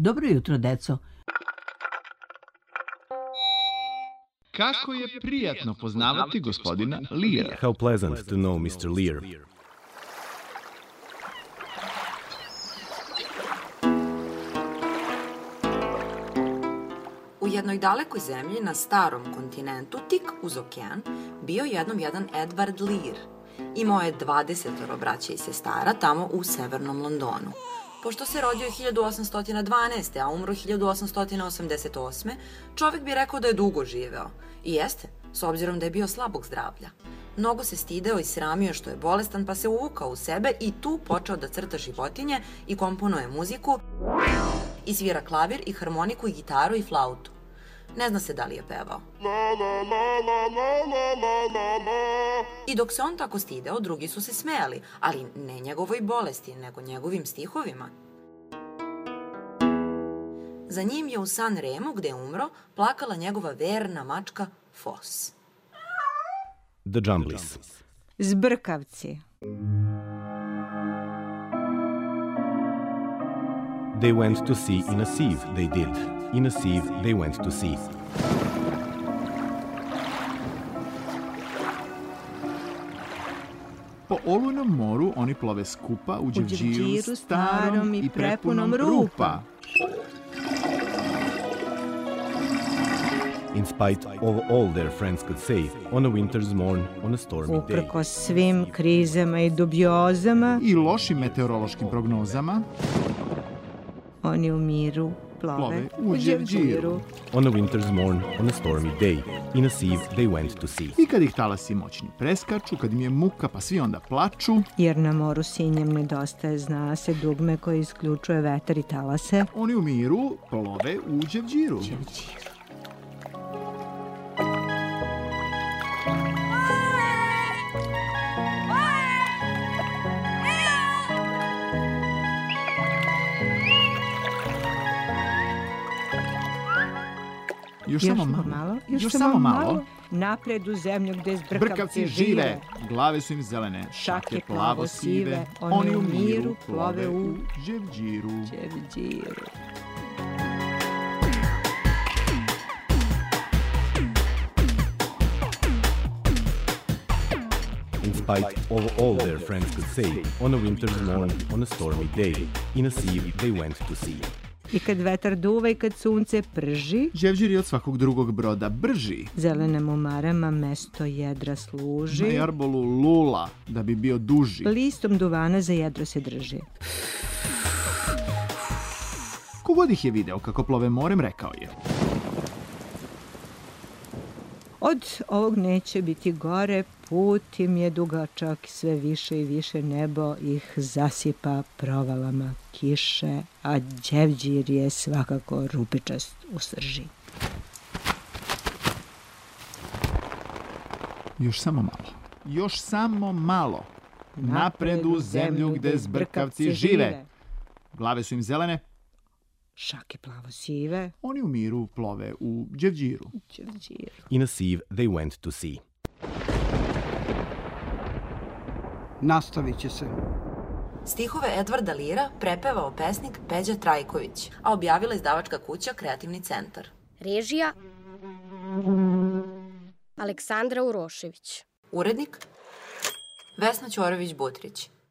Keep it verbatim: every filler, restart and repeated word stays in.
Dobro jutro, deco. Kako je prijatno poznavati gospodina Leara. How pleasant to know mister Lear. U jednoj dalekoj zemlji na starom kontinentu, tik uz okean, bio jednom jedan Edward Lear. Imao je dvadesetoro braće i sestara tamo u severnom Londonu. Pošto se rodio hiljadu osamsto dvanaeste. a umro hiljadu osamsto osamdeset osme. čovek bi rekao da je dugo živeo. I jeste, s obzirom da je bio slabog zdravlja. Mnogo se stideo i sramio što je bolestan, pa se uvukao u sebe i tu počeo da crta životinje i komponuje muziku i svira klavir i harmoniku i gitaru i flautu. Ne zna se da li je pevao. I dok se on tako stideo, drugi su se smejali, ali ne njegovoj bolesti, nego njegovim stihovima. Za njim je u San Remu, gde je umro, plakala njegova verna mačka Fos. The Jumblies. Zbrkavci. They went to sea in a sieve, they did. In a sieve they went to sea. Po olujnom moru oni plove skupa u đevđiru đevđiru starom i prepunom rupa. In spite of all their friends could say, on a winter's morn, on a stormy day. Uprkos svim krizama i dubiozama, I lošim meteorološkim prognozama oni u miru plove, plove u đevđiru. On a winter's morn, on a stormy day, in a sieve they went to sea. I kad ih talasi moćni preskaču, kad im je muka pa svi onda plaču, jer na moru sinjem nedostaje, zna se, dugme koje isključuje vetar i talase. oni u miru plove u đevđiru. Još, Još samo samo malo. malo, Još, samo malo. Napred u zemlju gde Brkavci zbrkavci žive, žive. glave su im zelene, šake plavo sive, oni u miru plove u đevđiru. Đevđiru. In spite of all their friends could say, on a winter's morn, on a stormy day, in a sieve they went to sea. I kad vetar duva i kad sunce prži, Đevđir je od svakog drugog broda brži. zelenim umarama mesto jedra služi. Na jarbolu lula da bi bio duži. Listom duvana za jedro se drži. Kogod ih je video kako plove morem, rekao je: Od ovog neće biti gore, put im je dugačak, sve više i više nebo ih zasipa provalama kiše, a đevđir je svakako rupičast u srži. Još samo malo. Još samo malo. Napred u zemlju gde zbrkavci žive. Glave su im zelene, Šake plavo sive, oni u miru plove u đevđiru. đevđir. In a sieve they went to sea. Nastavit će se. Stihove Edvarda Leara prepevao pesnik Peđa Trajković, a objavila izdavačka kuća Kreativni centar. Režija Aleksandra Urošević. Urednik Vesna Ćorović-Butrić.